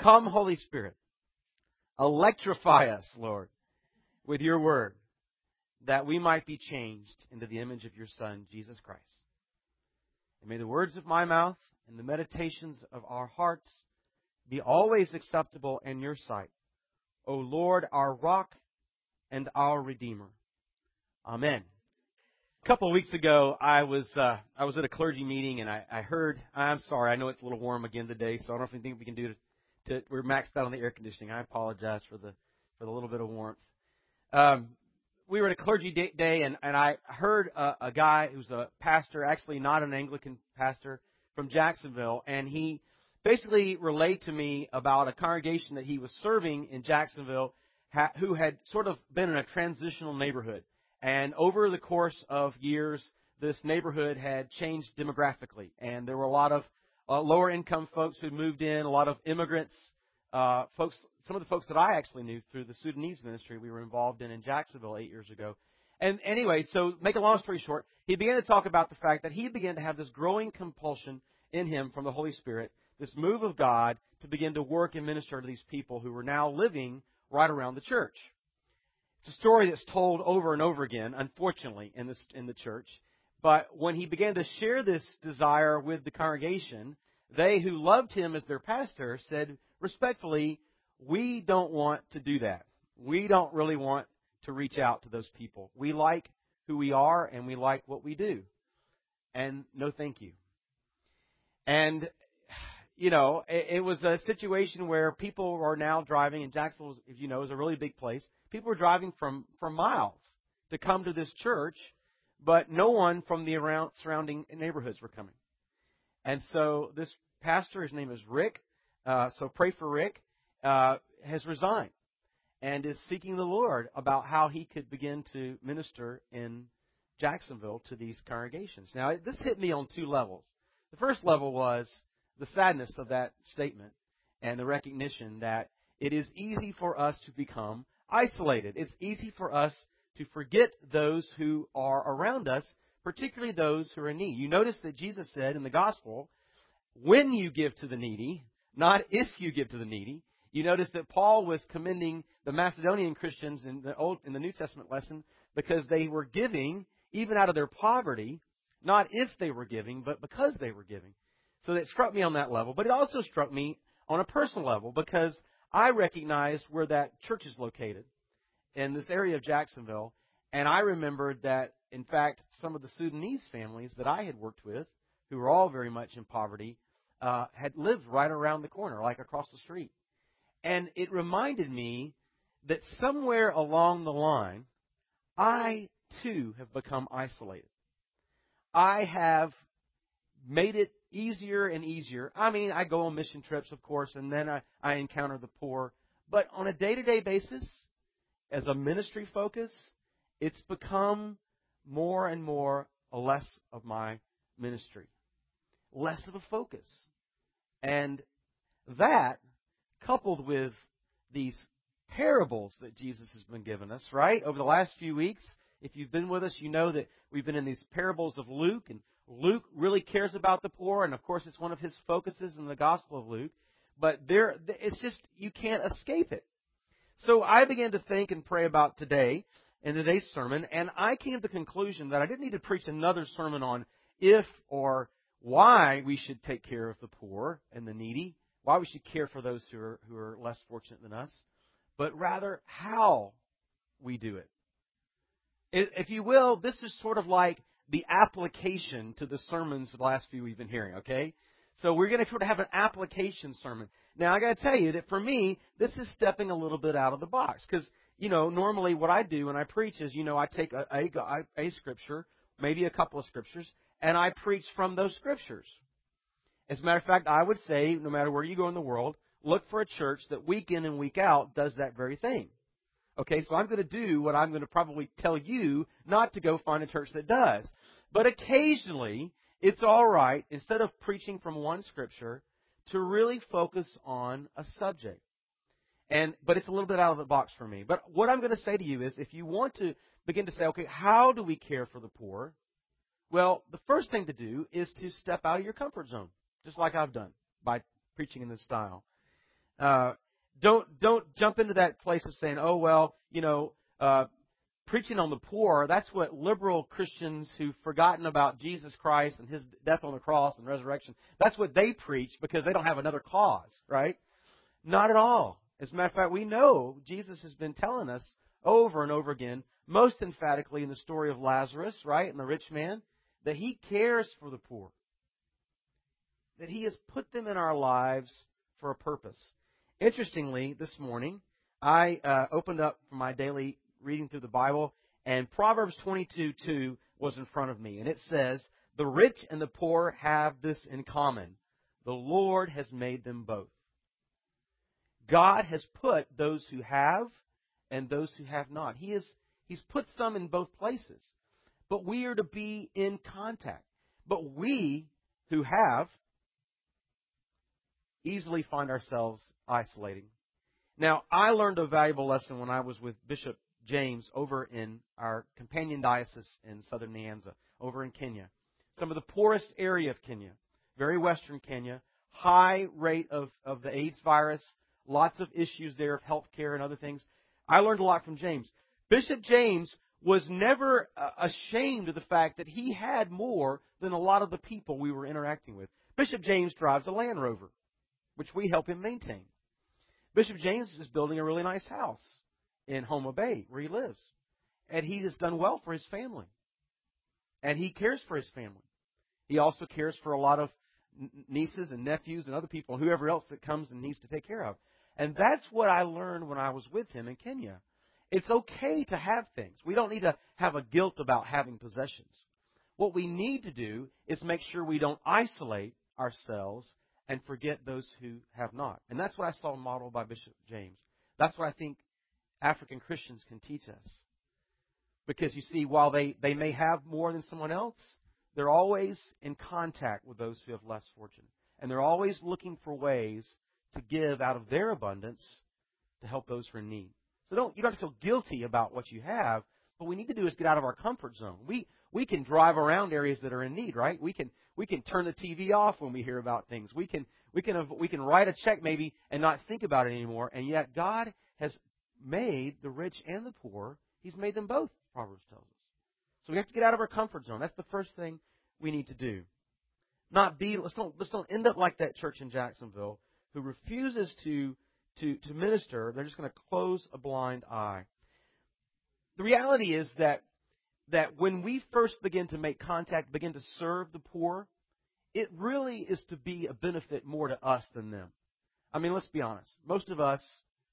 Come, Holy Spirit, electrify us, Lord, with your word, that we might be changed into the image of your Son, Jesus Christ. And may the words of my mouth and the meditations of our hearts be always acceptable in your sight, O Lord, our rock and our Redeemer. Amen. A couple of weeks ago, I was at a clergy meeting, and I heard, I'm sorry, I know it's a little warm again today, so I don't know if anything we can do to we're maxed out on the air conditioning. I apologize for the little bit of warmth. We were at a clergy day, and I heard a guy who's a pastor, actually not an Anglican pastor, from Jacksonville, and he basically relayed to me about a congregation that he was serving in Jacksonville who had sort of been in a transitional neighborhood. And over the course of years, this neighborhood had changed demographically. And there were a lot of lower income folks who moved in, a lot of immigrants, folks. Some of the folks that I actually knew through the Sudanese ministry we were involved in Jacksonville 8 years ago. And anyway, so make a long story short, he began to talk about the fact that he began to have this growing compulsion in him from the Holy Spirit, this move of God to begin to work and minister to these people who were now living right around the church. It's a story that's told over and over again, unfortunately, in the church. But when he began to share this desire with the congregation, they who loved him as their pastor said respectfully, we don't want to do that. We don't really want to reach out to those people. We like who we are and we like what we do. And no thank you. And it was a situation where people are now driving, and Jacksonville, as you know, is a really big place. People were driving from miles to come to this church, but no one from the surrounding neighborhoods were coming. And so this pastor, his name is Rick, so pray for Rick, has resigned and is seeking the Lord about how he could begin to minister in Jacksonville to these congregations. Now, this hit me on two levels. The first level was the sadness of that statement and the recognition that it is easy for us to become isolated. It's easy for us to forget those who are around us, particularly those who are in need. You notice that Jesus said in the gospel, when you give to the needy, not if you give to the needy. You notice that Paul was commending the Macedonian Christians in the New Testament lesson because they were giving even out of their poverty, not if they were giving, but because they were giving. So it struck me on that level, but it also struck me on a personal level because I recognized where that church is located in this area of Jacksonville, and I remembered that, in fact, some of the Sudanese families that I had worked with, who were all very much in poverty, had lived right around the corner, like across the street. And it reminded me that somewhere along the line, I, too, have become isolated. I have made it easier and easier. I mean, I go on mission trips, of course, and then I encounter the poor. But on a day-to-day basis, as a ministry focus, it's become more and more a less of my ministry, less of a focus. And that, coupled with these parables that Jesus has been giving us, right, over the last few weeks, if you've been with us, you know that we've been in these parables of Luke, and Luke really cares about the poor, and of course it's one of his focuses in the Gospel of Luke. But it's just, you can't escape it. So I began to think and pray about today, in today's sermon, and I came to the conclusion that I didn't need to preach another sermon on if or why we should take care of the poor and the needy, why we should care for those who are less fortunate than us, but rather how we do it. If you will, this is sort of like the application to the sermons of the last few we've been hearing, okay? So we're going to sort of have an application sermon. Now, I got to tell you that for me, this is stepping a little bit out of the box because, normally what I do when I preach is, I take a scripture, maybe a couple of scriptures, and I preach from those scriptures. As a matter of fact, I would say, no matter where you go in the world, look for a church that week in and week out does that very thing. Okay, so I'm going to do what I'm going to probably tell you not to go find a church that does. But occasionally, it's all right, instead of preaching from one scripture, to really focus on a subject. But it's a little bit out of the box for me. But what I'm going to say to you is, if you want to begin to say, okay, how do we care for the poor? Well, the first thing to do is to step out of your comfort zone, just like I've done by preaching in this style. Don't jump into that place of saying, oh, well, preaching on the poor, that's what liberal Christians who've forgotten about Jesus Christ and His death on the cross and resurrection, that's what they preach because they don't have another cause, right? Not at all. As a matter of fact, we know Jesus has been telling us over and over again, most emphatically in the story of Lazarus, right, and the rich man, that He cares for the poor. That He has put them in our lives for a purpose. Interestingly, this morning, I opened up my daily reading through the Bible, and Proverbs 22:2 was in front of me. And it says, the rich and the poor have this in common. The Lord has made them both. God has put those who have and those who have not. He's put some in both places. But we are to be in contact. But we who have easily find ourselves isolating. Now, I learned a valuable lesson when I was with Bishop James over in our companion diocese in southern Nyanza, over in Kenya. Some of the poorest area of Kenya, very western Kenya, high rate of the AIDS virus, lots of issues there of health care and other things. I learned a lot from James. Bishop James was never ashamed of the fact that he had more than a lot of the people we were interacting with. Bishop James drives a Land Rover, which we help him maintain. Bishop James is building a really nice house in Homa Bay, where he lives. And he has done well for his family. And he cares for his family. He also cares for a lot of nieces and nephews and other people, and whoever else that comes and needs to take care of. And that's what I learned when I was with him in Kenya. It's okay to have things. We don't need to have a guilt about having possessions. What we need to do is make sure we don't isolate ourselves and forget those who have not. And that's what I saw modeled by Bishop James. That's what I think African Christians can teach us. Because you see, while they may have more than someone else, they're always in contact with those who have less fortune. And they're always looking for ways to give out of their abundance to help those who are in need. So you don't have to feel guilty about what you have. What we need to do is get out of our comfort zone. We can drive around areas that are in need, right? We can turn the TV off when we hear about things. We can write a check maybe and not think about it anymore. And yet God has made the rich and the poor. He's made them both, Proverbs tells us. So we have to get out of our comfort zone. That's the first thing we need to do. Let's don't end up like that church in Jacksonville who refuses to minister. They're just going to close a blind eye. The reality is that when we first begin to make contact, begin to serve the poor, it really is to be a benefit more to us than them. I mean, let's be honest. Most of us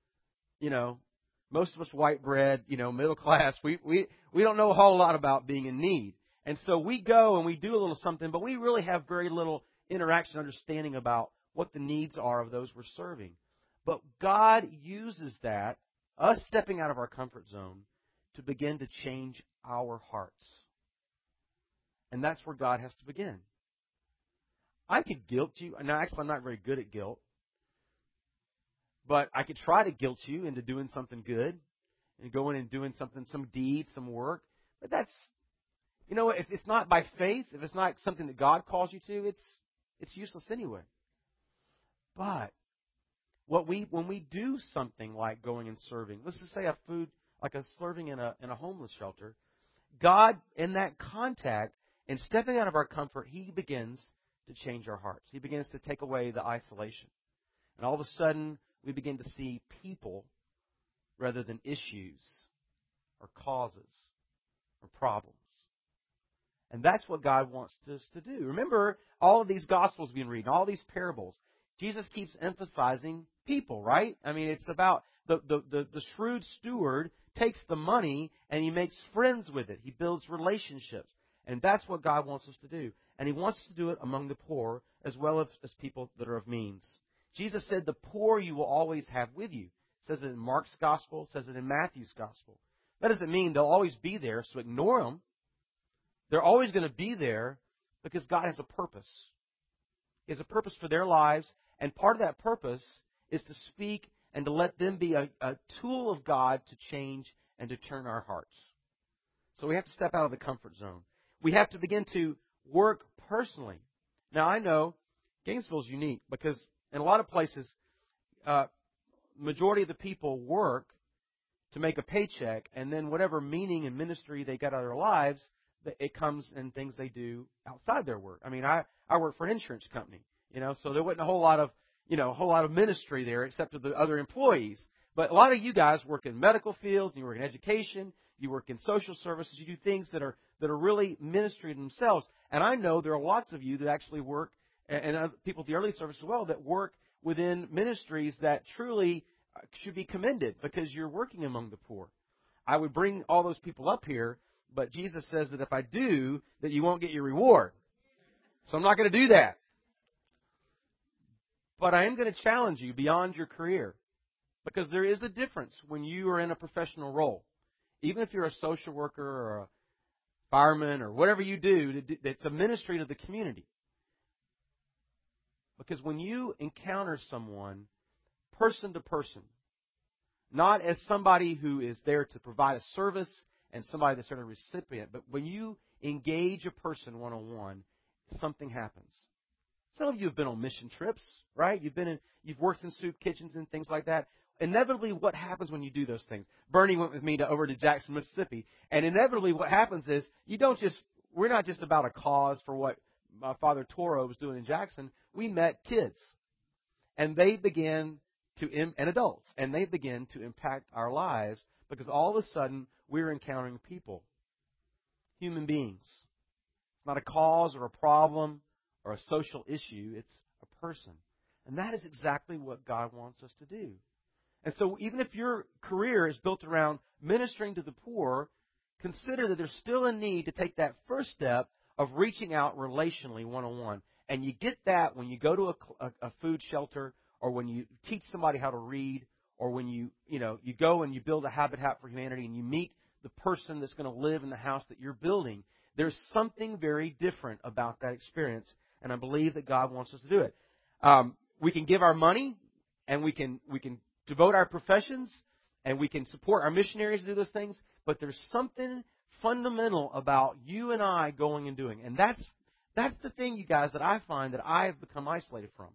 white bread, middle class, we don't know a whole lot about being in need. And so we go and we do a little something, but we really have very little interaction, understanding about what the needs are of those we're serving. But God uses that, us stepping out of our comfort zone, to begin to change our hearts. And that's where God has to begin. I could guilt you. Now, actually, I'm not very good at guilt. But I could try to guilt you into doing something good and going and doing something, some deed, some work. But that's, if it's not by faith, if it's not something that God calls you to, it's useless anyway. But when we do something like going and serving, let's just say a food, like a serving in a homeless shelter, God, in that contact and stepping out of our comfort, He begins to change our hearts. He begins to take away the isolation. And all of a sudden, we begin to see people rather than issues or causes or problems. And that's what God wants us to do. Remember, all of these Gospels we've been reading, all these parables, Jesus keeps emphasizing people, right? I mean, it's about the shrewd steward takes the money and he makes friends with it. He builds relationships. And that's what God wants us to do. And He wants us to do it among the poor as well as people that are of means. Jesus said, the poor you will always have with you. It says it in Mark's Gospel. It says it in Matthew's Gospel. That doesn't mean they'll always be there, so ignore them. They're always going to be there because God has a purpose. He has a purpose for their lives, and part of that purpose is to speak and to let them be a tool of God to change and to turn our hearts. So we have to step out of the comfort zone. We have to begin to work personally. Now, I know Gainesville is unique because in a lot of places, majority of the people work to make a paycheck, and then whatever meaning and ministry they get out of their lives, it comes in things they do outside their work. I mean, I work for an insurance company, so there wasn't a whole lot of ministry there except to the other employees. But a lot of you guys work in medical fields, and you work in education, you work in social services, you do things that are really ministry themselves. And I know there are lots of you that actually work, and other people at the early service as well, that work within ministries that truly should be commended because you're working among the poor. I would bring all those people up here, but Jesus says that if I do, that you won't get your reward. So I'm not going to do that. But I am going to challenge you beyond your career, because there is a difference when you are in a professional role. Even if you're a social worker or a fireman or whatever you do, it's a ministry to the community. Because when you encounter someone person to person, not as somebody who is there to provide a service and somebody that's sort of recipient, but when you engage a person one-on-one, something happens. Some of you have been on mission trips, right? You've worked in soup kitchens and things like that. Inevitably, what happens when you do those things? Bernie went with me over to Jackson, Mississippi, and inevitably what happens is we're not just about a cause for what Father Toro was doing in Jackson. We met kids, and they began and adults, and they begin to impact our lives because all of a sudden we're encountering people, human beings. It's not a cause or a problem or a social issue. It's a person. And that is exactly what God wants us to do. And so even if your career is built around ministering to the poor, consider that there's still a need to take that first step of reaching out relationally one-on-one. And you get that when you go to a food shelter, or when you teach somebody how to read, or when you go and you build a Habitat for Humanity and you meet the person that's going to live in the house that you're building. There's something very different about that experience, and I believe that God wants us to do it. We can give our money, and we can devote our professions, and we can support our missionaries to do those things, but there's something fundamental about you and I going and doing. And that's the thing, you guys, that I find that I have become isolated from.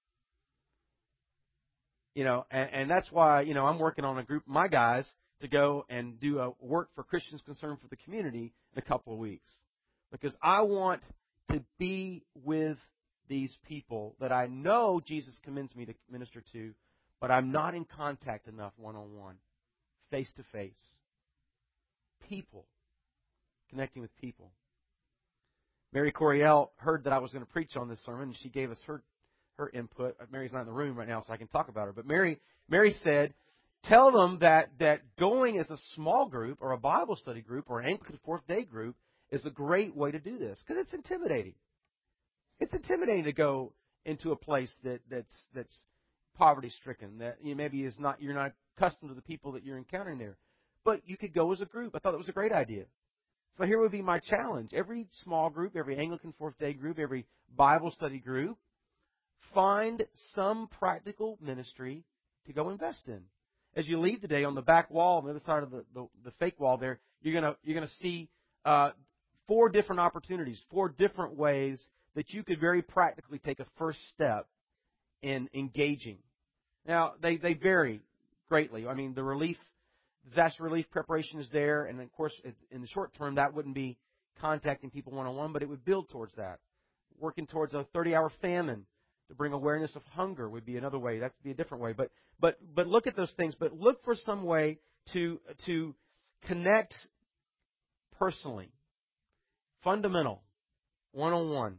And that's why, I'm working on a group of my guys to go and do a work for Christians Concerned for the Community in a couple of weeks. Because I want to be with these people that I know Jesus commends me to minister to, but I'm not in contact enough one-on-one, face-to-face. People. Connecting with people. Mary Coriel heard that I was going to preach on this sermon, and she gave us her input. Mary's not in the room right now, so I can talk about her. But Mary said, tell them that going as a small group or a Bible study group or an Anglican Fourth Day group is a great way to do this, because it's intimidating. It's intimidating to go into a place that's poverty-stricken, that maybe you're not accustomed to the people that you're encountering there. But you could go as a group. I thought it was a great idea. So here would be my challenge. Every small group, every Anglican Fourth Day group, every Bible study group, find some practical ministry to go invest in. As you leave today, on the back wall, on the other side of the fake wall there, you're gonna see 4 different opportunities, 4 different ways that you could very practically take a first step in engaging. Now, they vary greatly. I mean, the disaster relief preparation is there, and of course, in the short term, that wouldn't be contacting people one-on-one, but it would build towards that. Working towards a 30-hour famine to bring awareness of hunger would be another way. That would be a different way. But look at those things. But look for some way to connect personally, fundamental, one-on-one.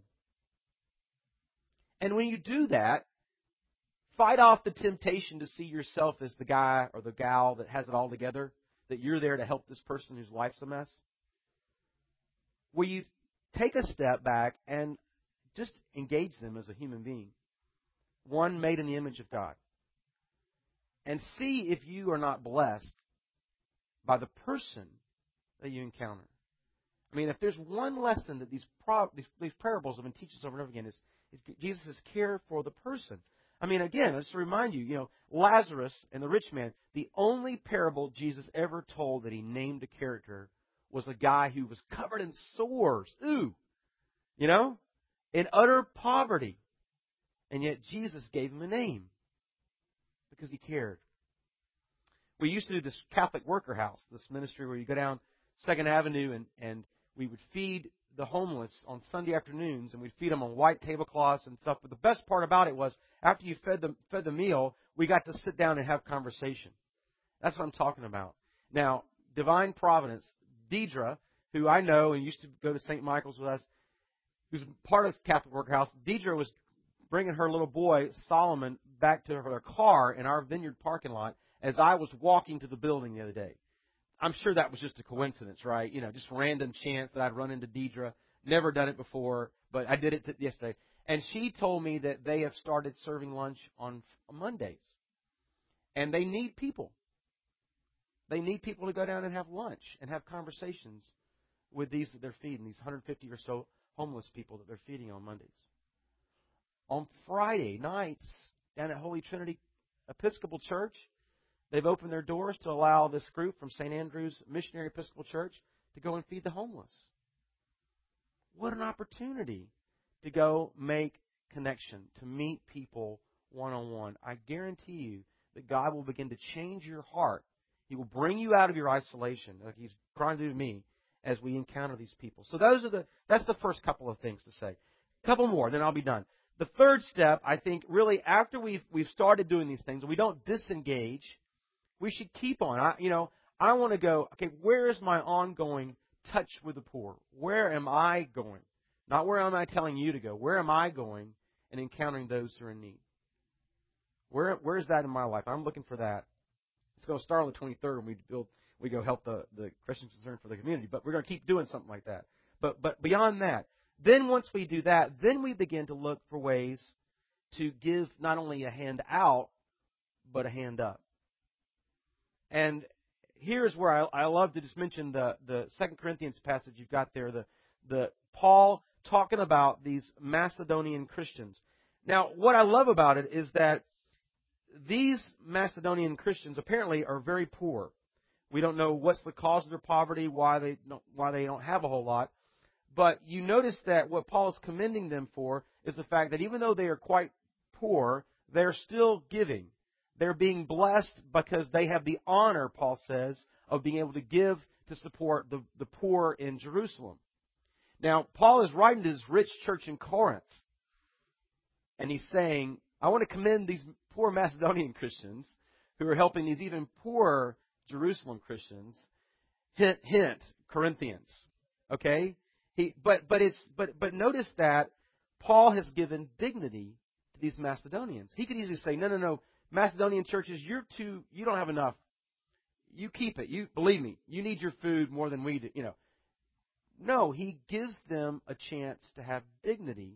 And when you do that, fight off the temptation to see yourself as the guy or the gal that has it all together, that you're there to help this person whose life's a mess. Will you take a step back and just engage them as a human being, one made in the image of God, and see if you are not blessed by the person that you encounter. I mean, if there's one lesson that these parables have been teaching us over and over again, is Jesus' care for the person. I mean, again, just to remind you, Lazarus and the rich man, the only parable Jesus ever told that he named a character was a guy who was covered in sores. Ooh! In utter poverty. And yet Jesus gave him a name because he cared. We used to do this Catholic Worker House, this ministry where you go down 2nd Avenue and we would feed the homeless on Sunday afternoons, and we'd feed them on white tablecloths and stuff. But the best part about it was after you fed the meal, we got to sit down and have conversation. That's what I'm talking about. Now, divine providence, Deidre, who I know and used to go to St. Michael's with us, who's part of Catholic Worker House, Deidre was bringing her little boy, Solomon, back to her car in our vineyard parking lot as I was walking to the building the other day. I'm sure that was just a coincidence, right? You know, just random chance that I'd run into Deidre. Never done it before, but I did it yesterday. And she told me that they have started serving lunch on Mondays. And they need people. They need people to go down and have lunch and have conversations with these that they're feeding, these 150 or so homeless people that they're feeding on Mondays. On Friday nights, down at Holy Trinity Episcopal Church, they've opened their doors to allow this group from St. Andrew's Missionary Episcopal Church to go and feed the homeless. What an opportunity to go make connection, to meet people one-on-one. I guarantee you that God will begin to change your heart. He will bring you out of your isolation, like He's trying to do to me, as we encounter these people. So that's the first couple of things to say. A couple more, then I'll be done. The third step, I think, really after we've started doing these things, and we don't disengage, we should keep on. I want to go, okay, where is my ongoing touch with the poor? Where am I going? Not where am I telling you to go. Where am I going and encountering those who are in need? Where is that in my life? I'm looking for that. It's going to start on the 23rd when we go help the Christian Concern for the Community. But we're going to keep doing something like that. But beyond that, then once we do that, then we begin to look for ways to give not only a hand out, but a hand up. And here's where I love to just mention the 2 Corinthians passage you've got there, the Paul talking about these Macedonian Christians. Now, what I love about it is that these Macedonian Christians apparently are very poor. We don't know what's the cause of their poverty, why they don't have a whole lot. But you notice that what Paul is commending them for is the fact that even though they are quite poor, they're still giving. They're being blessed because they have the honor, Paul says, of being able to give to support the poor in Jerusalem. Now, Paul is writing to this rich church in Corinth, and he's saying, I want to commend these poor Macedonian Christians who are helping these even poorer Jerusalem Christians. Hint, hint, Corinthians. Okay? But notice that Paul has given dignity to these Macedonians. He could easily say, no, Macedonian churches, you don't have enough. You keep it. Believe me, you need your food more than we do. No, he gives them a chance to have dignity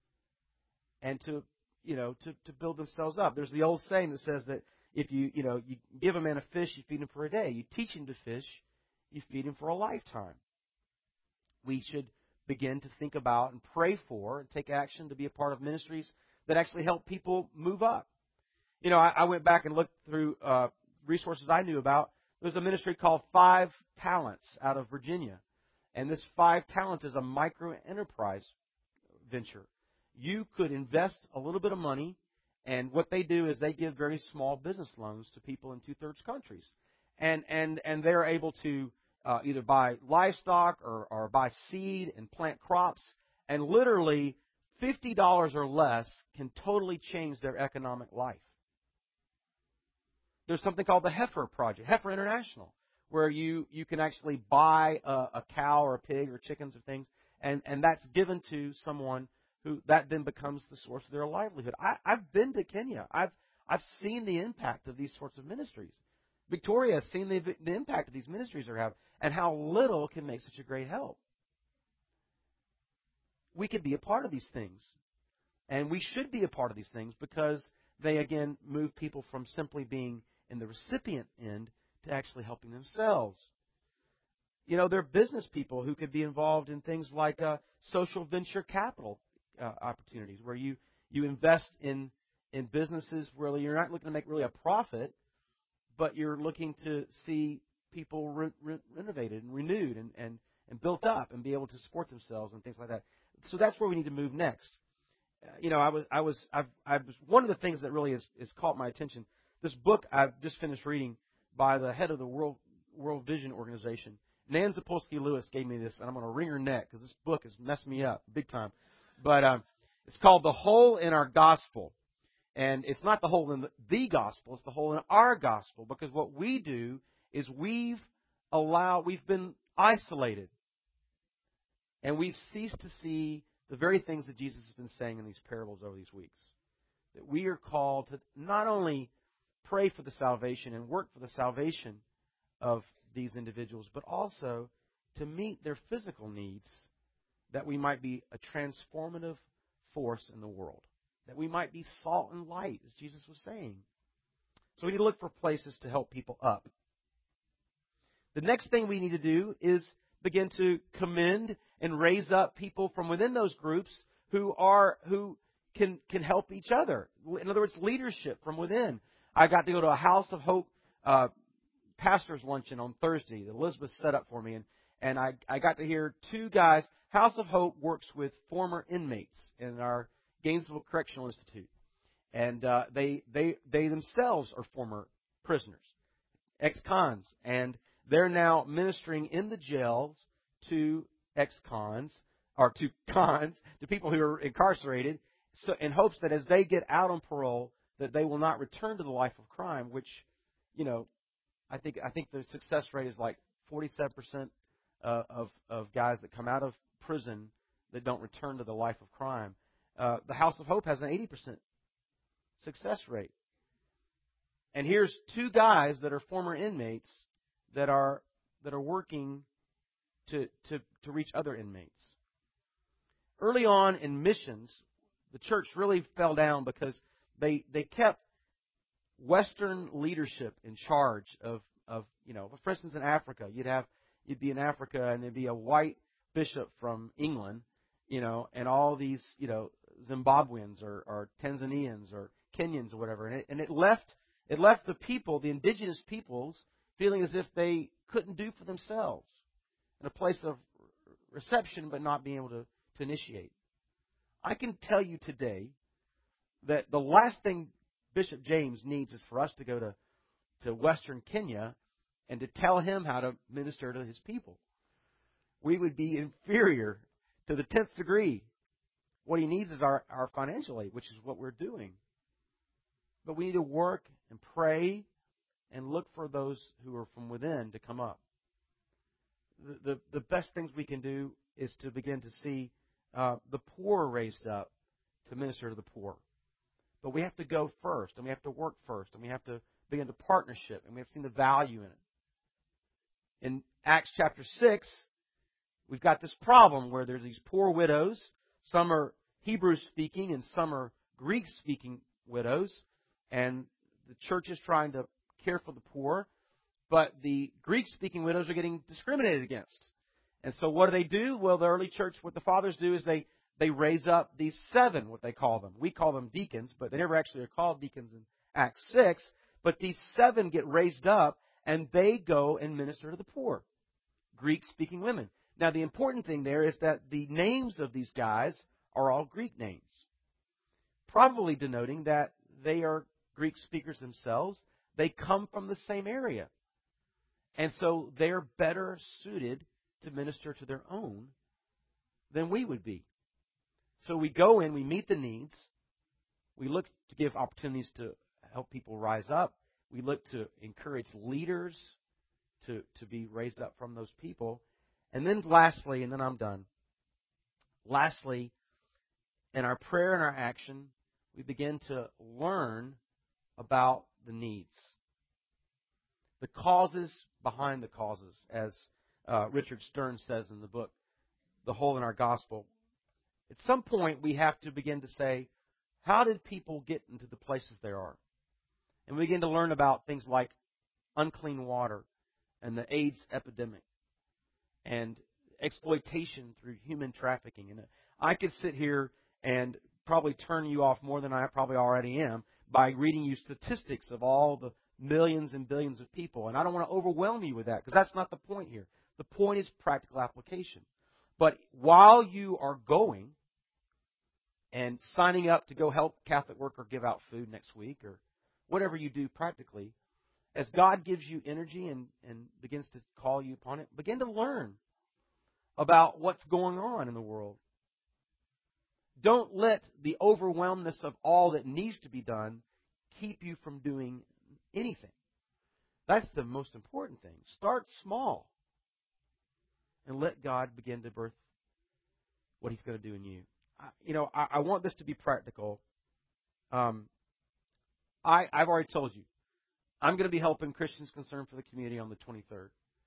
and to build themselves up. There's the old saying that says that if you give a man a fish, you feed him for a day. You teach him to fish, you feed him for a lifetime. We should begin to think about and pray for and take action to be a part of ministries that actually help people move up. I went back and looked through resources I knew about. There's a ministry called 5 Talents out of Virginia. And this 5 Talents is a micro-enterprise venture. You could invest a little bit of money, and what they do is they give very small business loans to people in 2/3 countries. And they're able to either buy livestock or buy seed and plant crops, and literally $50 or less can totally change their economic life. There's something called the Heifer Project, Heifer International, where you can actually buy a cow or a pig or chickens or things, and that's given to someone who that then becomes the source of their livelihood. I've been to Kenya. I've seen the impact of these sorts of ministries. Victoria has seen the impact that these ministries are having and how little can make such a great help. We could be a part of these things, and we should be a part of these things because they, again, move people from simply being in the recipient end to actually helping themselves. There are business people who could be involved in things like social venture capital opportunities, where you invest in businesses where you're not looking to make really a profit, but you're looking to see people renovated and renewed and built up and be able to support themselves and things like that. So that's where we need to move next. I was one of the things that really has caught my attention. This book I've just finished reading, by the head of the World Vision Organization. Nan Zapolsky-Lewis gave me this, and I'm going to wring her neck because this book has messed me up big time. But it's called The Hole in Our Gospel. And it's not the hole in the gospel, it's the hole in our gospel. Because what we do is we've been isolated. And we've ceased to see the very things that Jesus has been saying in these parables over these weeks. That we are called to not only pray for the salvation and work for the salvation of these individuals, but also to meet their physical needs, that we might be a transformative force in the world, that we might be salt and light, as Jesus was saying. So we need to look for places to help people up. The next thing we need to do is begin to commend and raise up people from within those groups who can help each other. In other words, leadership from within. I got to go to a House of Hope pastor's luncheon on Thursday that Elizabeth set up for me, and I got to hear two guys. House of Hope works with former inmates in our Gainesville Correctional Institute, and they themselves are former prisoners, ex-cons, and they're now ministering in the jails to ex-cons, or to cons, to people who are incarcerated, so in hopes that as they get out on parole, that they will not return to the life of crime, which, you know, I think the success rate is like 47% of guys that come out of prison that don't return to the life of crime. The House of Hope has an 80% success rate. And here's two guys that are former inmates that are working to reach other inmates. Early on in missions, the church really fell down because they kept Western leadership in charge of for instance, in Africa, you'd be in Africa and there'd be a white bishop from England, and all these, Zimbabweans or Tanzanians or Kenyans or whatever, and it left the people, the indigenous peoples, feeling as if they couldn't do for themselves, in a place of reception but not being able to initiate. I can tell you today that the last thing Bishop James needs is for us to go to Western Kenya and to tell him how to minister to his people. We would be inferior to the 10th degree. What he needs is our financial aid, which is what we're doing. But we need to work and pray and look for those who are from within to come up. The best things we can do is to begin to see the poor raised up to minister to the poor. But we have to go first, and we have to work first, and we have to begin to partnership, and we have seen the value in it. In Acts chapter 6, we've got this problem where there's these poor widows. Some are Hebrew-speaking and some are Greek-speaking widows. And the church is trying to care for the poor. But the Greek-speaking widows are getting discriminated against. And so what do? Well, the early church, what the fathers do is they raise up these 7, what they call them. We call them deacons, but they never actually are called deacons in Acts 6. But these 7 get raised up, and they go and minister to the poor, Greek-speaking women. Now, the important thing there is that the names of these guys are all Greek names, probably denoting that they are Greek speakers themselves. They come from the same area. And so they're better suited to minister to their own than we would be. So we go in, we meet the needs. We look to give opportunities to help people rise up. We look to encourage leaders to be raised up from those people. And then lastly, and then I'm done. Lastly, in our prayer and our action, we begin to learn about the needs. The causes behind the causes, as Richard Stern says in the book, The Hole in Our Gospel. At some point, we have to begin to say, how did people get into the places they are? And we begin to learn about things like unclean water and the AIDS epidemic and exploitation through human trafficking. And I could sit here and probably turn you off more than I probably already am by reading you statistics of all the millions and billions of people. And I don't want to overwhelm you with that because that's not the point here. The point is practical application. But while you are going and signing up to go help Catholic Worker give out food next week or whatever you do practically, as God gives you energy and begins to call you upon it, begin to learn about what's going on in the world. Don't let the overwhelmness of all that needs to be done keep you from doing anything. That's the most important thing. Start small and let God begin to birth what He's going to do in you. I want this to be practical. I've already told you, I'm going to be helping Christians Concerned for the Community on the 23rd.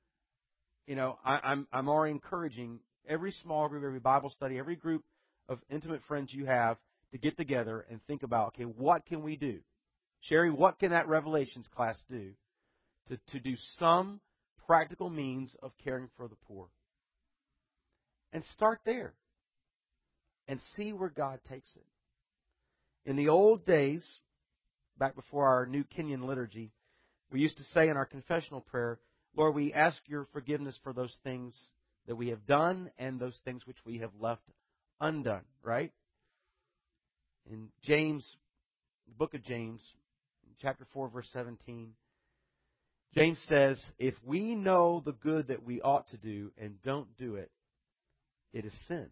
I'm already encouraging every small group, every Bible study, every group of intimate friends you have to get together and think about, okay, what can we do? Sherry, what can that Revelations class do to do some practical means of caring for the poor? And start there and see where God takes it. In the old days, back before our new Kenyan liturgy, we used to say in our confessional prayer, Lord, we ask your forgiveness for those things that we have done and those things which we have left undone, right? In James, the book of James, chapter 4, verse 17, James says, if we know the good that we ought to do and don't do it, it is sin.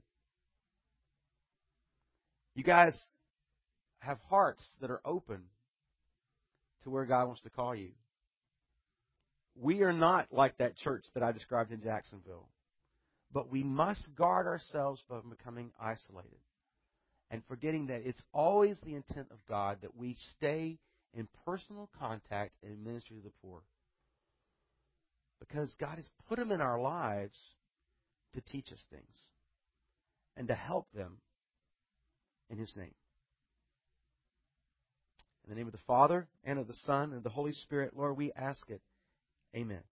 You guys have hearts that are open to where God wants to call you. We are not like that church that I described in Jacksonville. But we must guard ourselves from becoming isolated and forgetting that it's always the intent of God that we stay in personal contact and ministry to the poor. Because God has put them in our lives to teach us things and to help them in His name. In the name of the Father, and of the Son, and of the Holy Spirit, Lord, we ask it. Amen.